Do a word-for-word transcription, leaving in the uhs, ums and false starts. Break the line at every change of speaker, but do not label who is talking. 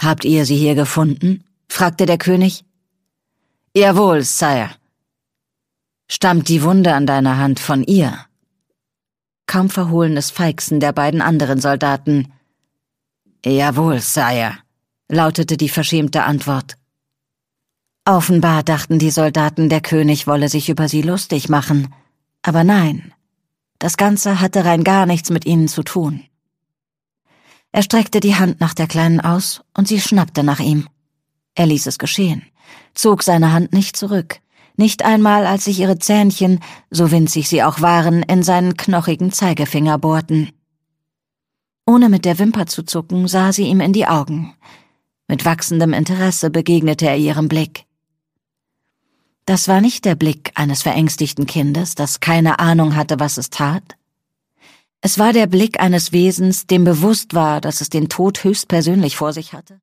»Habt ihr sie hier gefunden?« fragte der König. »Jawohl, Sire.« »Stammt die Wunde an deiner Hand von ihr?« Kaum verhohlenes Feixen der beiden anderen Soldaten. »Jawohl, Sire«, lautete die verschämte Antwort. Offenbar dachten die Soldaten, der König wolle sich über sie lustig machen. Aber nein, das Ganze hatte rein gar nichts mit ihnen zu tun. Er streckte die Hand nach der Kleinen aus und sie schnappte nach ihm. Er ließ es geschehen, zog seine Hand nicht zurück, nicht einmal als sich ihre Zähnchen, so winzig sie auch waren, in seinen knochigen Zeigefinger bohrten. Ohne mit der Wimper zu zucken, sah sie ihm in die Augen. Mit wachsendem Interesse begegnete er ihrem Blick. Das war nicht der Blick eines verängstigten Kindes, das keine Ahnung hatte, was es tat. Es war der Blick eines Wesens, dem bewusst war, dass es den Tod höchstpersönlich vor sich hatte.